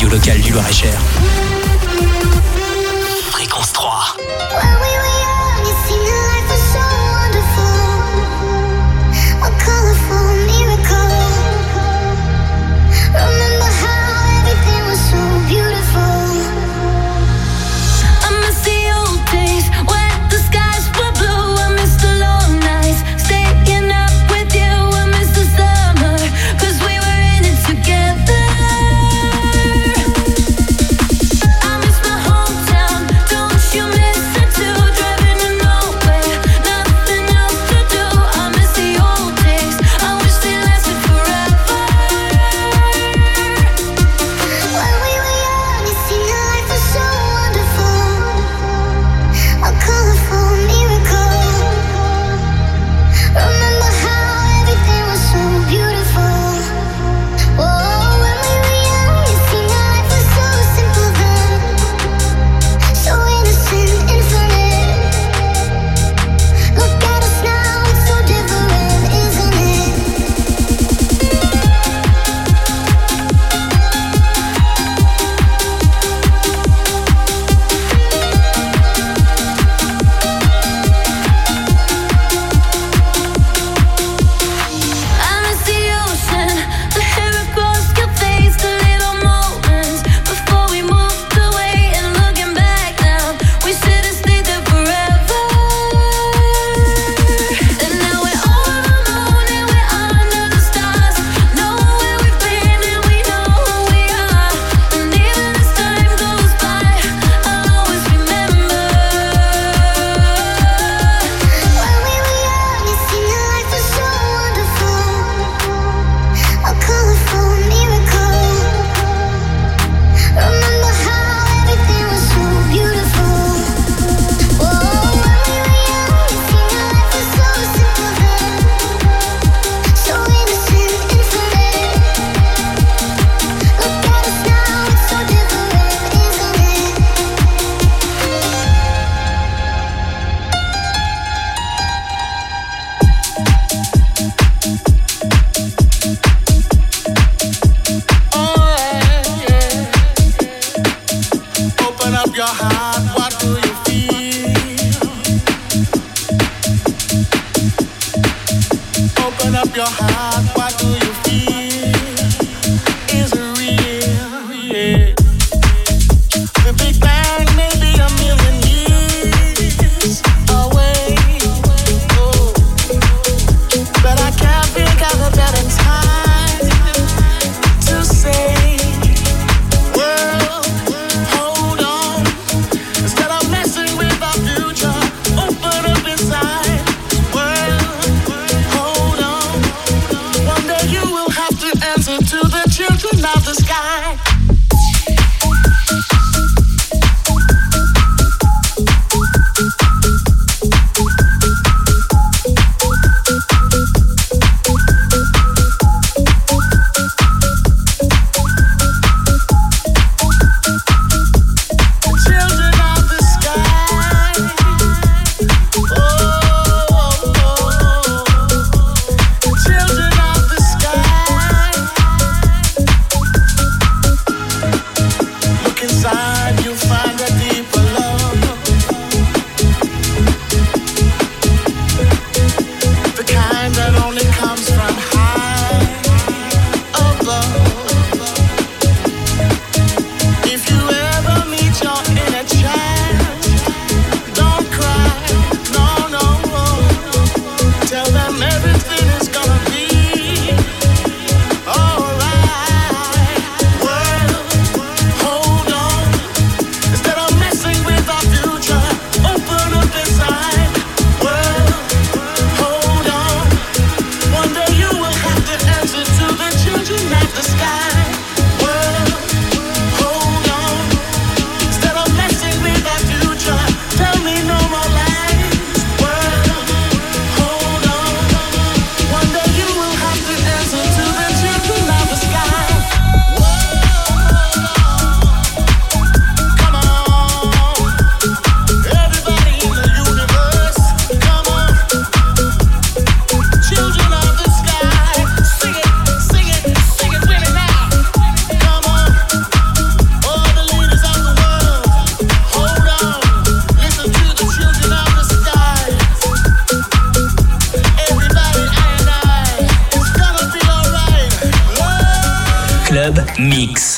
radio locale du Loir-et-Cher. Fréquence 3. Mix.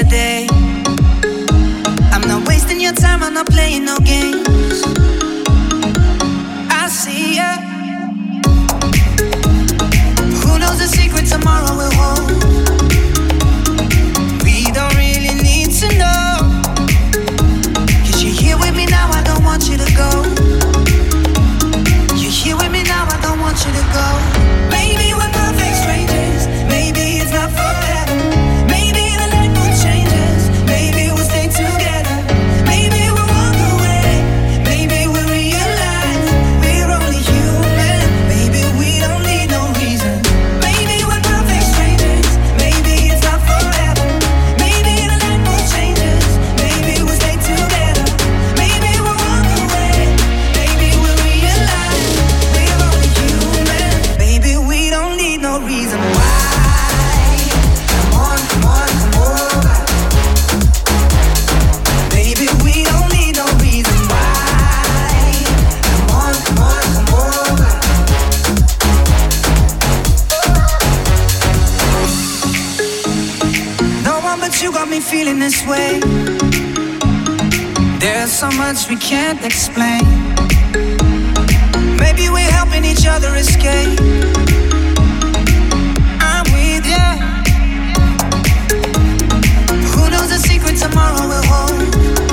yesterday. I'm not wasting your time, I'm not playing no games. I see ya. Who knows the secret tomorrow will hold? We don't really need to know. 'Cause you're here with me now, I don't want you to go. You're here with me now, I don't want you to go. Maybe we're perfect strangers, maybe it's not forever. Maybe the light will change us, maybe we'll stay together. Maybe we'll walk away, maybe we'll realize we're only human. Maybe we don't need no reason. Maybe we're perfect strangers, maybe it's not forever. Maybe the light will change us, maybe we'll stay together. Maybe we'll walk away, maybe we'll realize we're only human. Maybe we don't need no reason why. Come on, come on, come over. Baby, we don't need no reason why. Come on, come on, come over. No one but you got me feeling this way. There's so much we can't explain. Maybe we're helping each other escape. I'm with ya. Who knows the secret tomorrow will hold?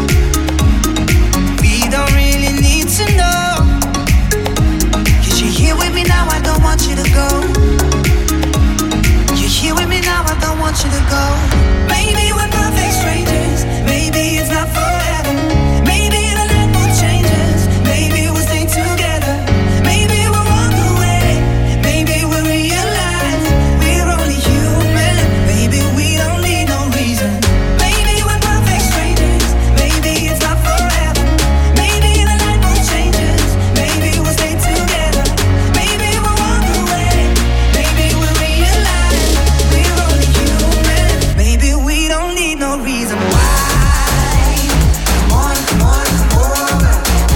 We don't really need to know. 'Cause you're here with me now, I don't want you to go. You're here with me now, I don't want you to go. Maybe we're perfect strangers, maybe it's not forever. Maybe the light will change us, maybe we'll stay together. Maybe we'll walk away, maybe we'll realize we're only human. Maybe we don't need no reason. Maybe we're perfect strangers, maybe it's not forever. Maybe the light will change us, maybe we'll stay together. Maybe we'll walk away, maybe we'll realize we're only human. Maybe we don't need no reason why. Come on, come on, come over.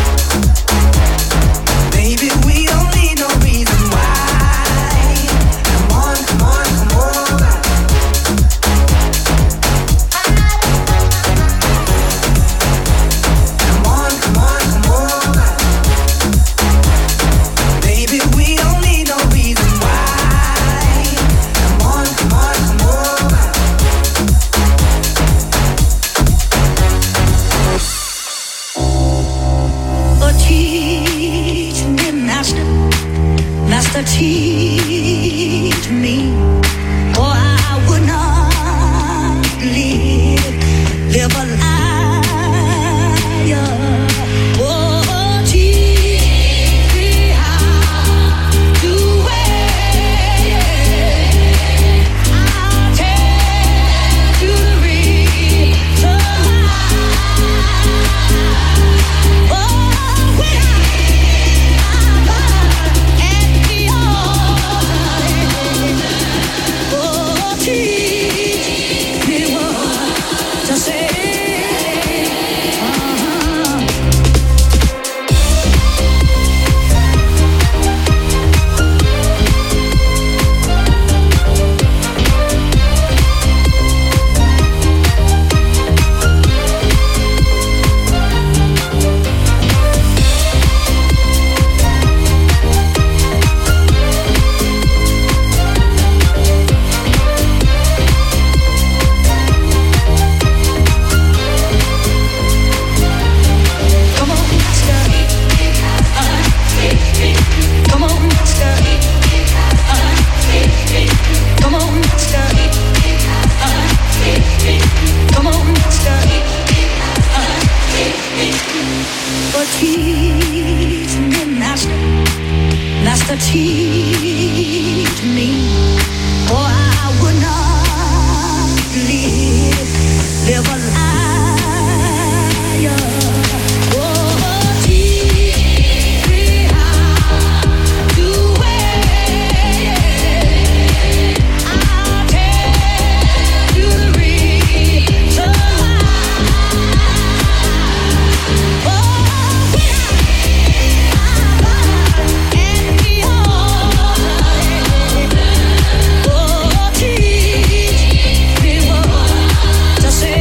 Baby, we don't need no reason why. Come on, come on, come over. Come on, come on, come over. Baby, we don't need no reason why. Come on, come on, come over. Oh, teach me, Master, Master, teach me, or I would not live a liar. Oh, teach me how to wait. I'll tell you the reason why. Oh, when teach me what to say. Teach me, Master, Master, teach me, or I would not live a liar. Oh, teach me how to wait. I'll tell you the reason why. Say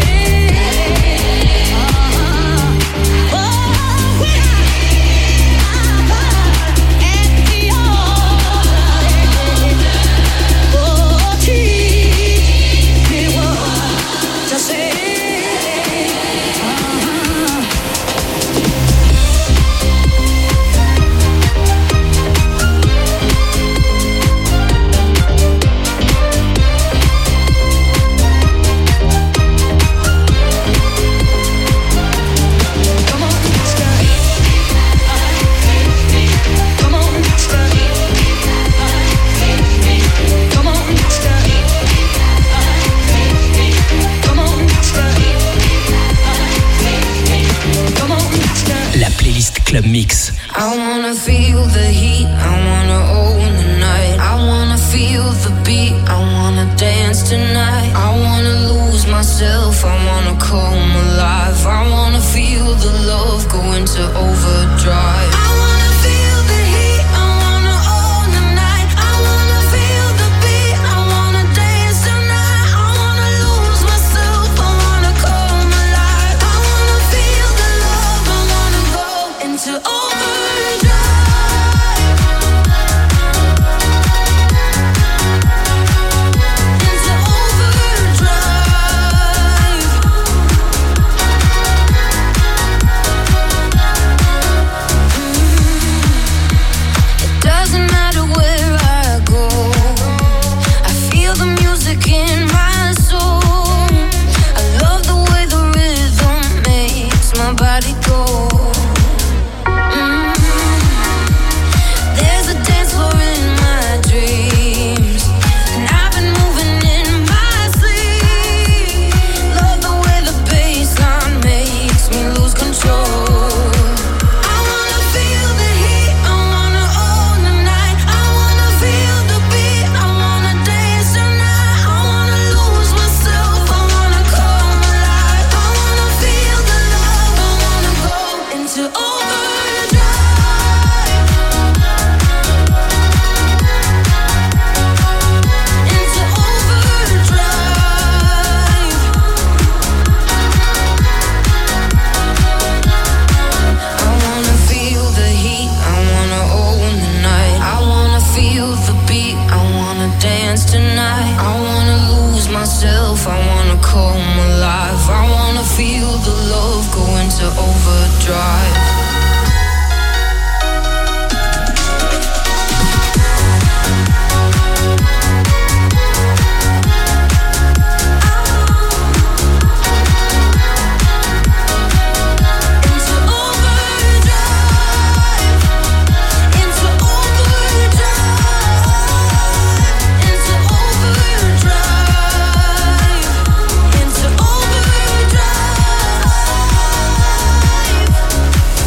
wanna feel the heat, I wanna own the night. I wanna feel the beat, I wanna dance tonight. I wanna lose myself, I wanna come alive. I wanna feel the love go into overdrive. I wanna feel the heat, I wanna own the night. I wanna feel the beat, I wanna dance tonight. I wanna lose myself, I wanna come alive. I wanna feel the love, I wanna go into overdrive. Into overdrive. It doesn't matter where I go, I feel the music in my soul. I love the way the rhythm makes my body go. There's a dance floor in my dreams, and I've been moving in my sleep. Love the way the bassline makes me lose control. I wanna feel the heat, I wanna own the night. I wanna feel the beat, I wanna dance tonight. I wanna lose myself, I wanna come alive. I wanna feel the love, I wanna go into overdrive. Into overdrive. I wanna feel the heat, I wanna own the night. I wanna feel the beat, I wanna dance tonight. I wanna lose myself, I wanna come alive. I wanna feel the love go into overdrive. Into overdrive. Into overdrive. Into overdrive. Into overdrive.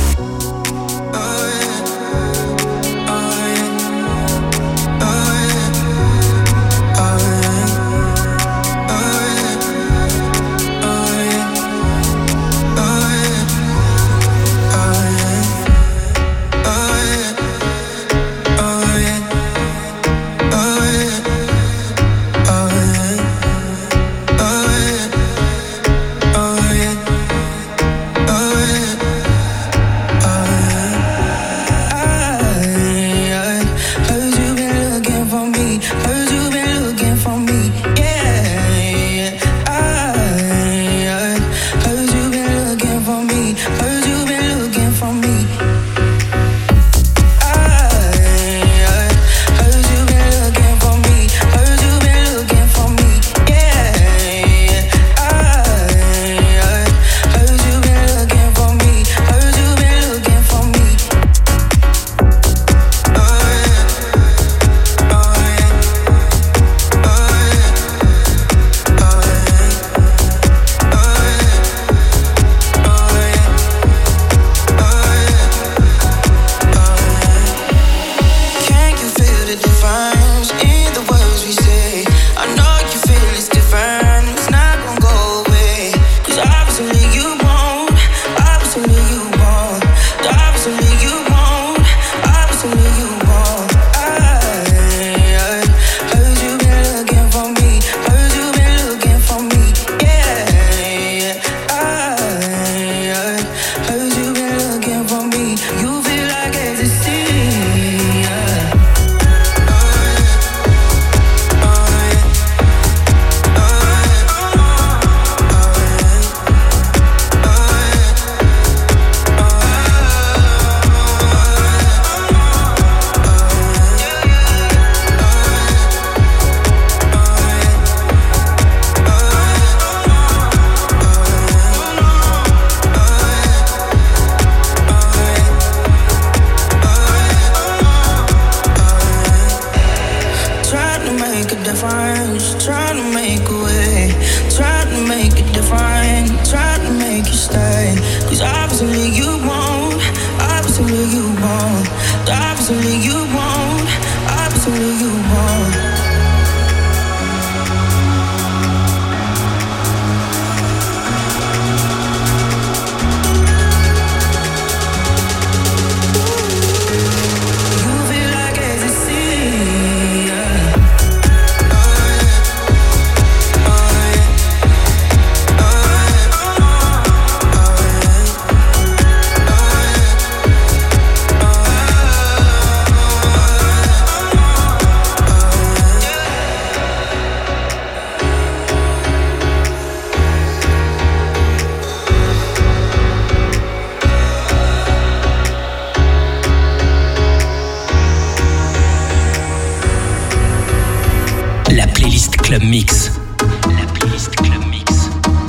Mix. La playlist Club Mix.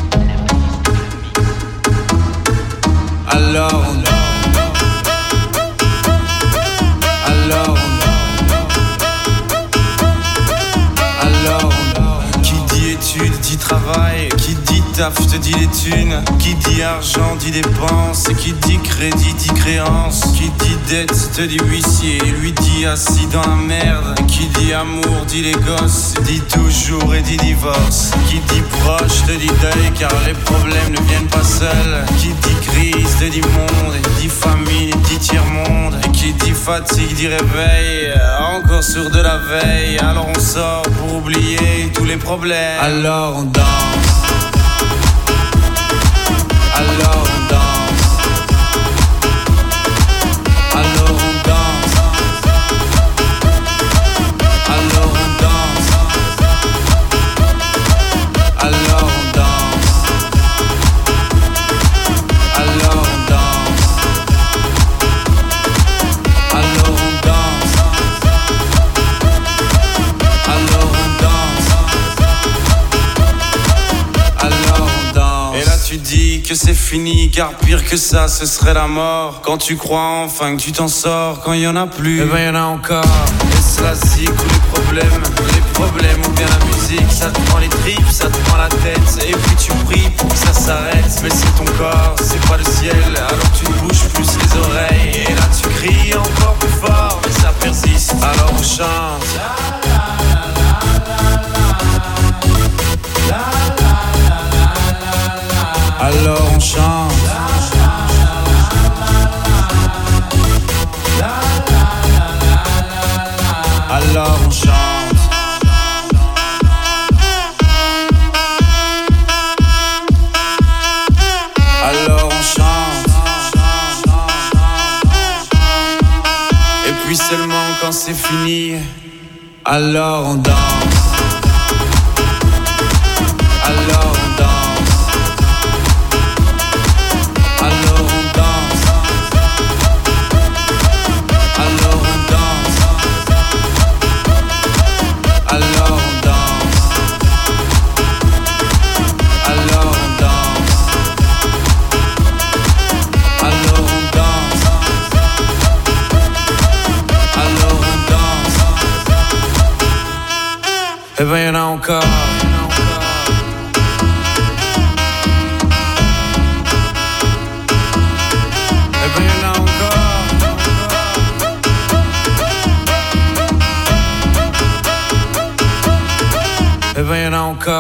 Alors qui dit études dit travail, qui dit taf te dit les thunes, qui dit argent dit dépenses, qui dit crédit dit créance, qui dit dette te dit huissier, lui dit assis dans la merde, qui dit amour dit les gosses, dit toujours et dit divorce, qui dit proche te dit deuil car les problèmes ne viennent pas seuls, qui dit crise te dit monde, dit famine dit tiers-monde, et qui dit fatigue dit réveil, encore sur de la veille, alors on sort pour oublier tous les problèmes, alors on danse. Alors on danse. Alors on danse. Alors on danse. Alors on danse. Alors on danse. Alors on danse. Alors on danse. Alors on danse. Et là tu dis que c'est fini, car pire que ça ce serait la mort. Quand tu crois enfin que tu t'en sors, quand y en a plus, eh ben y en a encore. Et cela zik ou les problèmes ou bien la musique, ça te prend les tripes, ça te prend la tête, et puis tu pries pour que ça s'arrête. Mais c'est ton corps, c'est pas le ciel, alors tu ne bouges plus les oreilles. Et là tu cries encore plus fort, mais ça persiste, alors on chante. Alors on chante. Alors on chante. Alors on chante. Et puis seulement quand c'est fini, alors on danse. Alors on danse. Eh ben y'en a encore. Eh ben y'en a encore. Eh ben y'en a encore.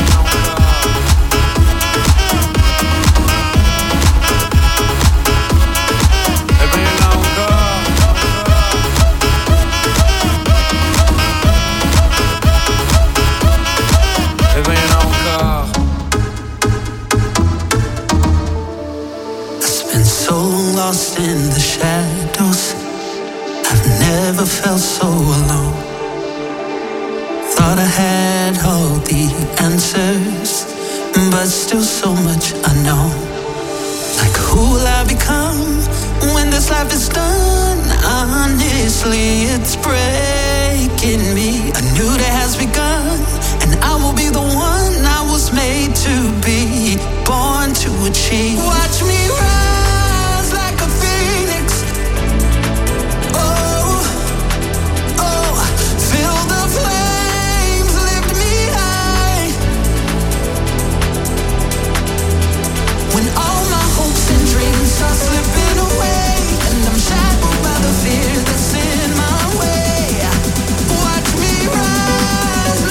Lost in the shadows, I've never felt so alone. Thought I had all the answers, but still so much unknown. Like who will I become when this life is done? Honestly, it's breaking me. A new day has begun, and I will be the one I was made to be, born to achieve. Watch me rise like a phoenix. Oh, oh, feel the flames, lift me high. When all my hopes and dreams are slipping away, and I'm shackled by the fear that's in my way. Watch me rise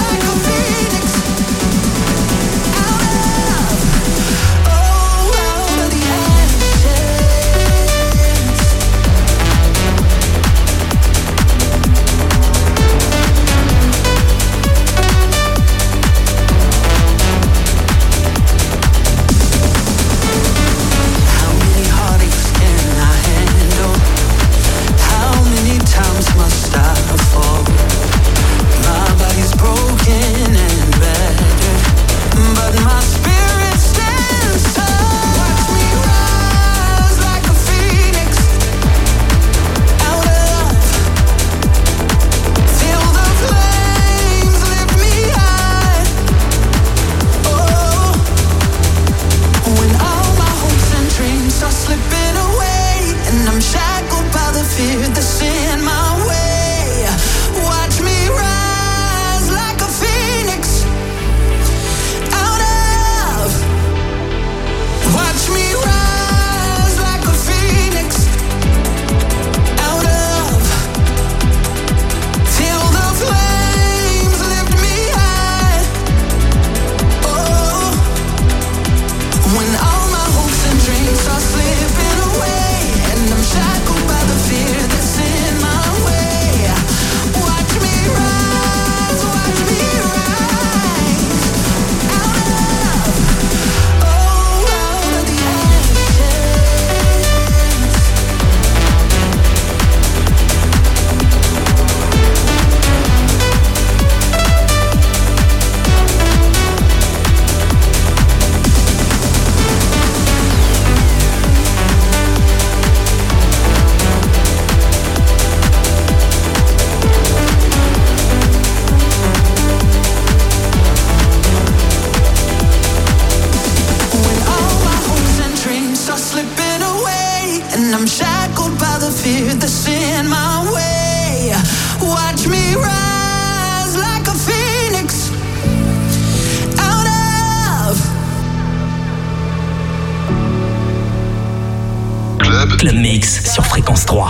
Club Mix sur Fréquence 3.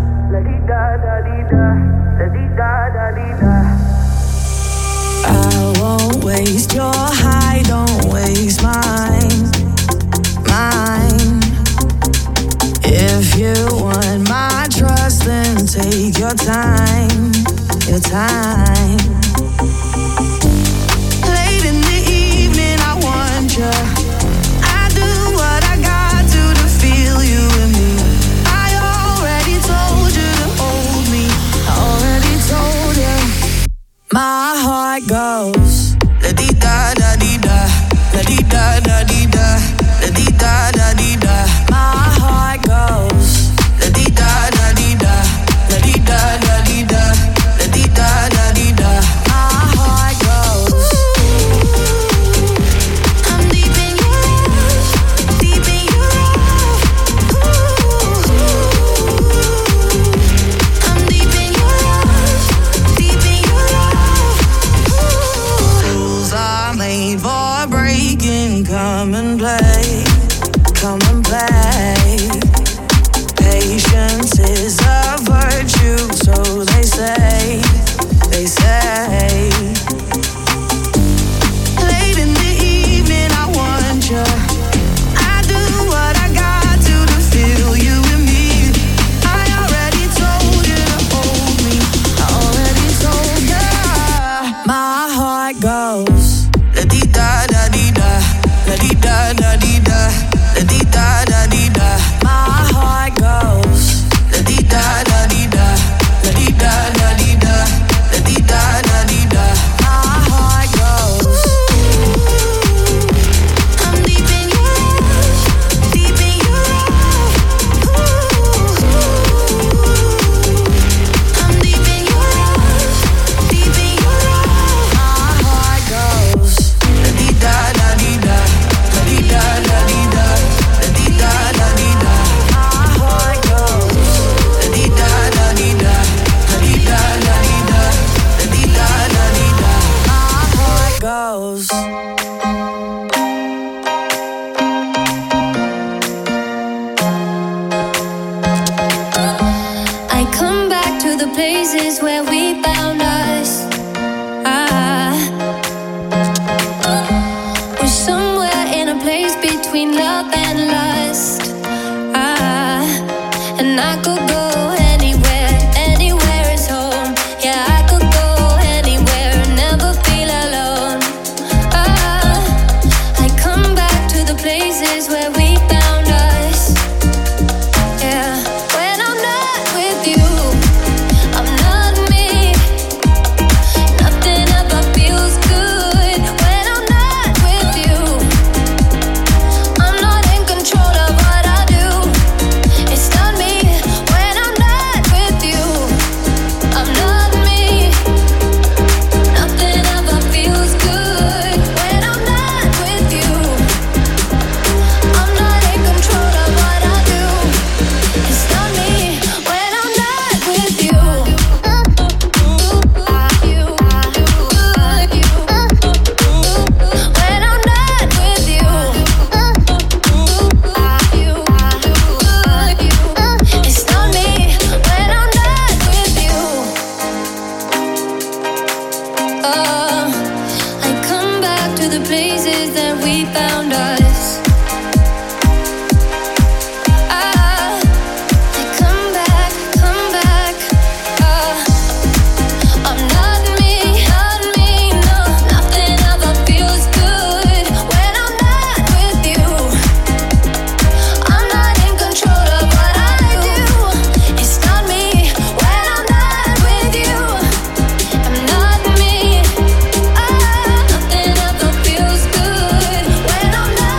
I won't waste your high, don't waste mine. If you want my trust, then take your time, your time. Late in the evening, I want you. I do what I got to feel you and me. I already told you to hold me. I already told you. My heart goes la di da da di da, la di da da di da, la di da da di da. My heart goes la di da da di da, la di da da di da, la di da da di da. My heart goes. I'm deep in your love, deep in your love. I'm deep in your love, deep in your love. Rules are made for breaking. Come and play, come and play. Patience is a virtue, so they say, they say. Late in the evening, I want you. I do what I got to feel you and me. I already told you to hold me. I already told you. My heart goes la di da da di da, la di da da di da, la di da da di da. My heart goes la di da da di da, la di da da di da, la di da da di da. My heart goes. I'm deep in your love, deep in your love. I'm deep in your love, deep in your love. My heart goes la di da da di da, la di da da di da, la di da da di da. My heart goes la di da da di da, la di da da di da, la di da da di da. My heart goes. I come back to the places where we found us. We're somewhere in a place between love and lust. And I could go anywhere, anywhere is home. Yeah, I could go anywhere, never feel alone. I come back to the places where we found us. Yeah, when I'm not with you, I'm not me. Nothing ever feels good when I'm not with you. I'm not in control of what I do. It's not me when I'm not with you. I'm not me. Nothing ever feels good when I'm not with you. I'm not in control of what I do. It's not me when I'm not with you. When I'm not with you, it's not me when I'm not with you. I come back to the places that we found us. I come back, come back. I'm not me, no. Nothing ever feels good when I'm not with you. I'm not in control of what I do. It's not me when I'm not with you. I'm not me. Nothing ever feels good when I'm not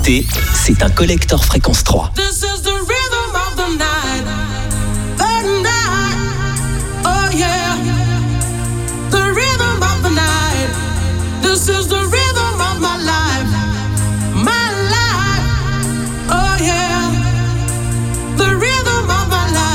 écoutez, c'est un collector Fréquence 3. This is the rhythm of the night. The night. Oh yeah. The rhythm of the night. This is the rhythm of my life. My life. Oh yeah. The rhythm of my life.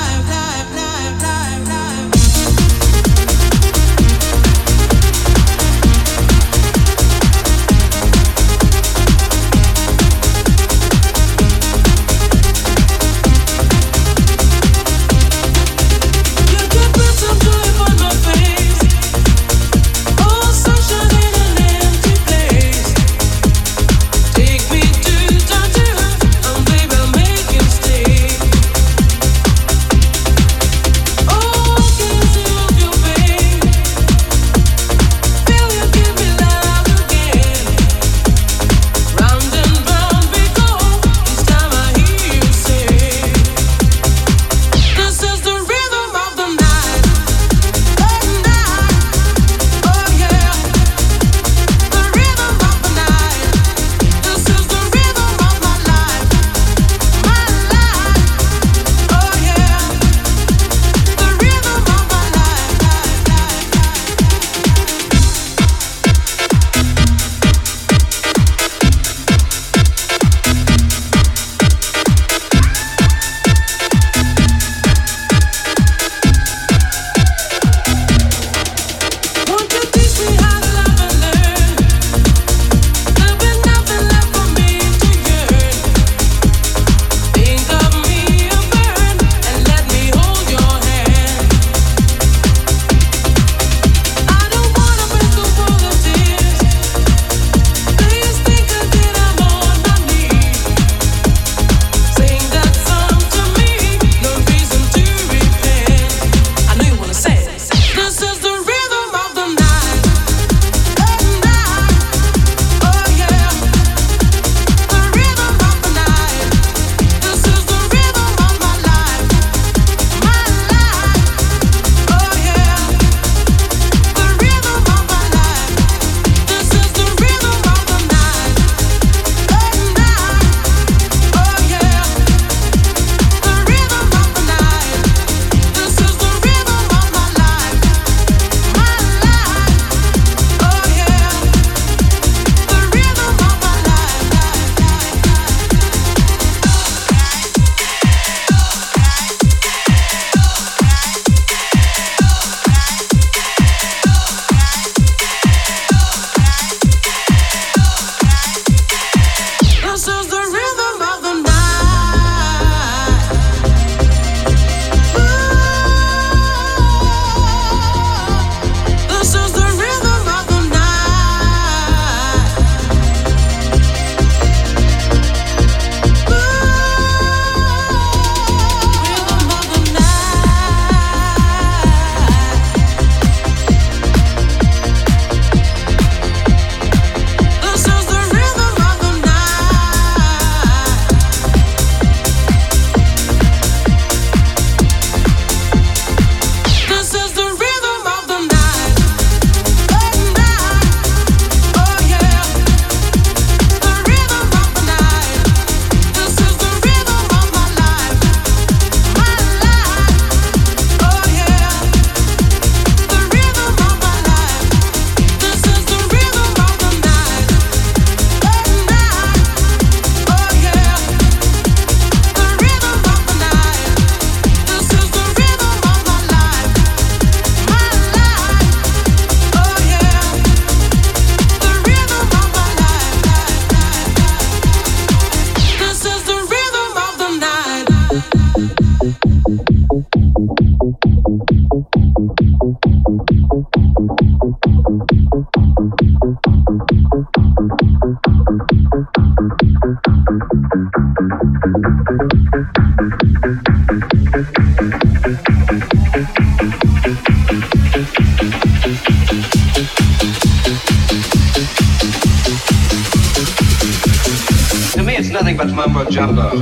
nothing but mumbo jumbo.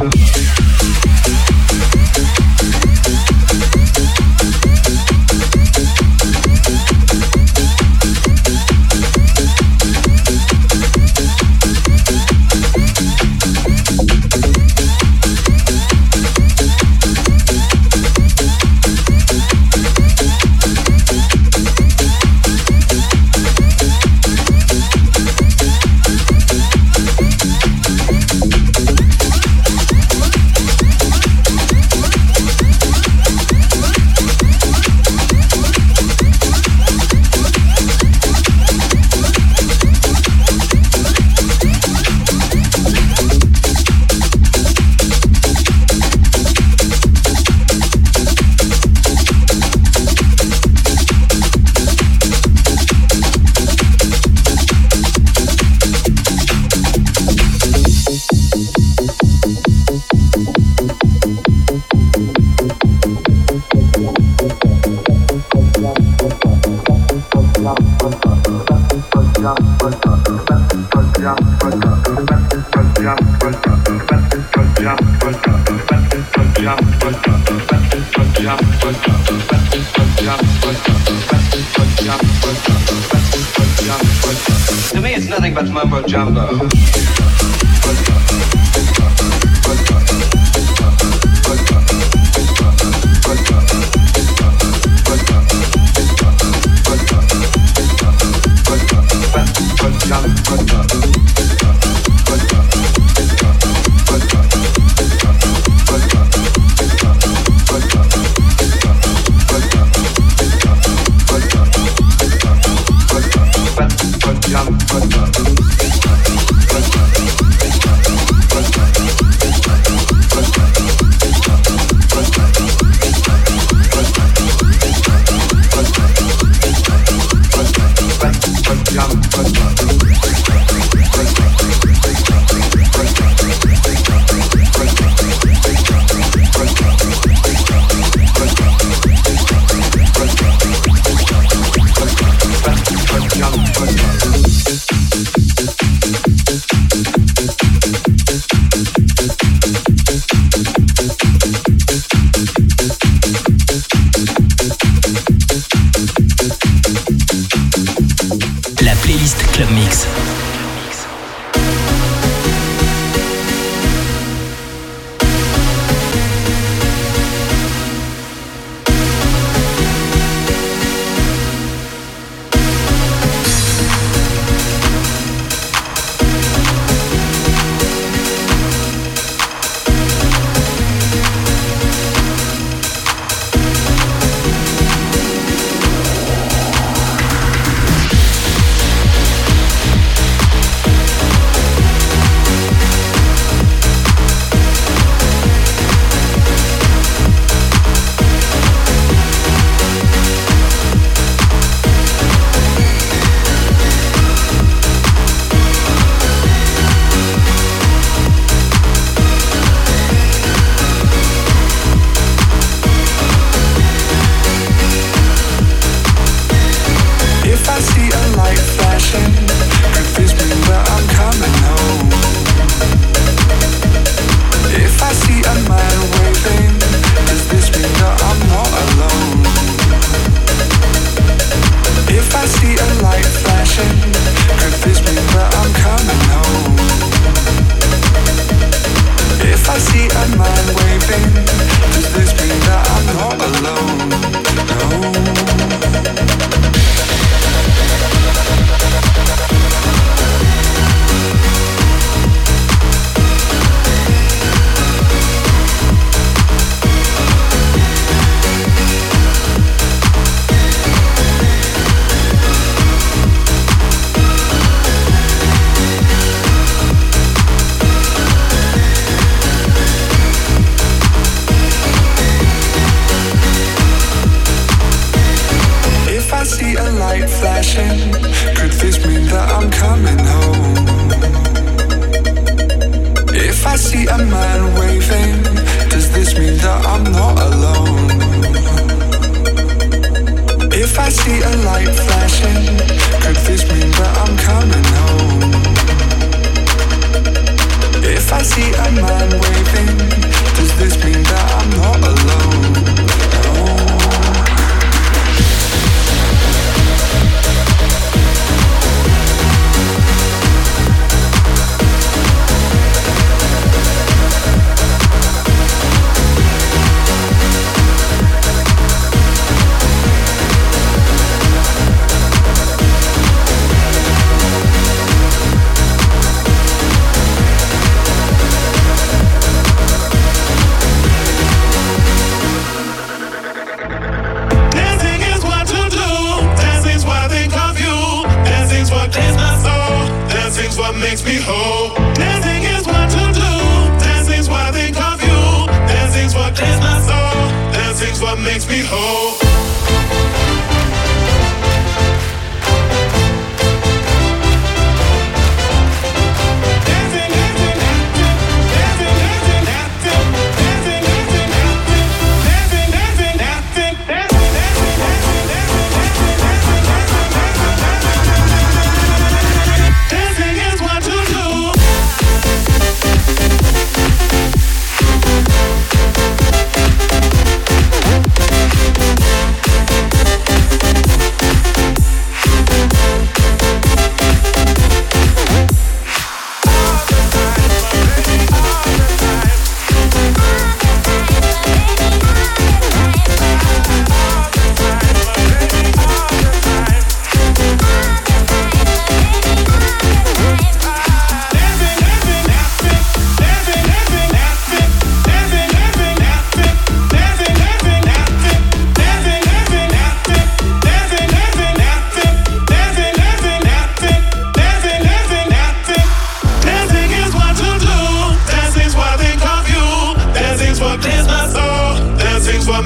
To me, it's nothing but mumbo jumbo.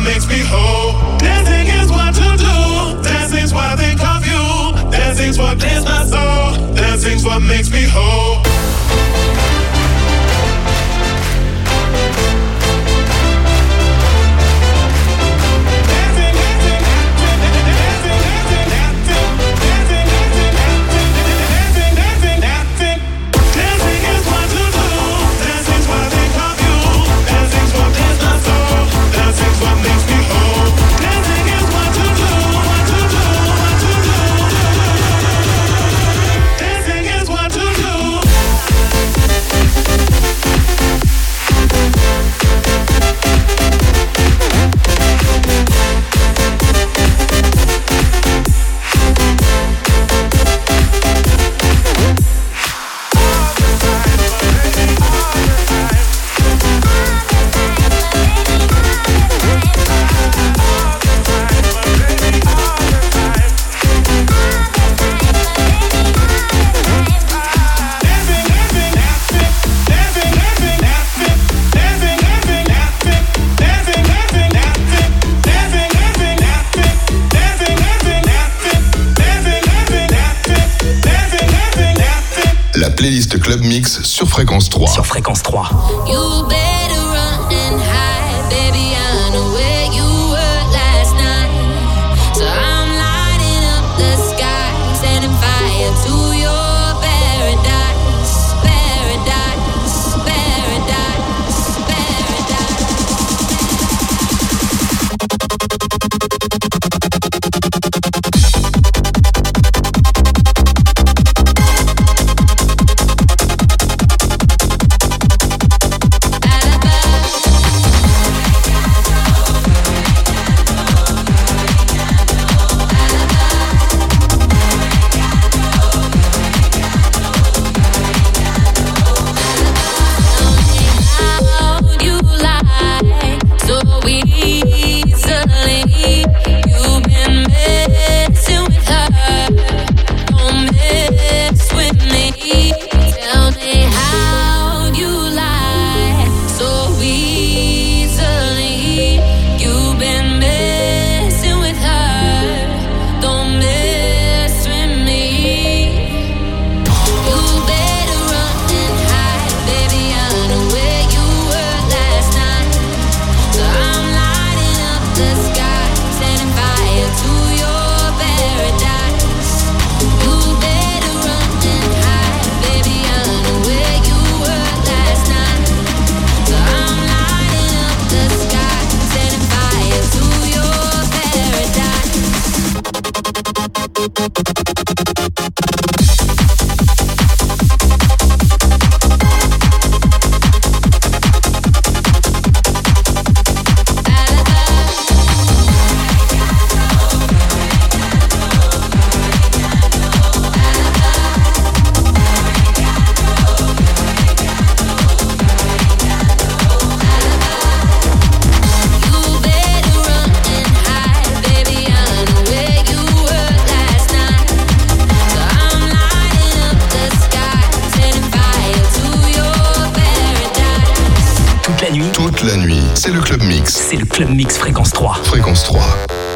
makes me whole. Dancing is what to do. Dancing's what I think of you. Dancing's what clears my soul. Dancing's what makes me whole. Playlist Club Mix sur Fréquence 3. Sur Fréquence 3. You better run and hide, baby. I know where you were last night. So I'm lighting up the sky, setting fire to your paradise, paradise, paradise, paradise. Toute la nuit, c'est le Club Mix. C'est le Club Mix Fréquence 3. Fréquence 3.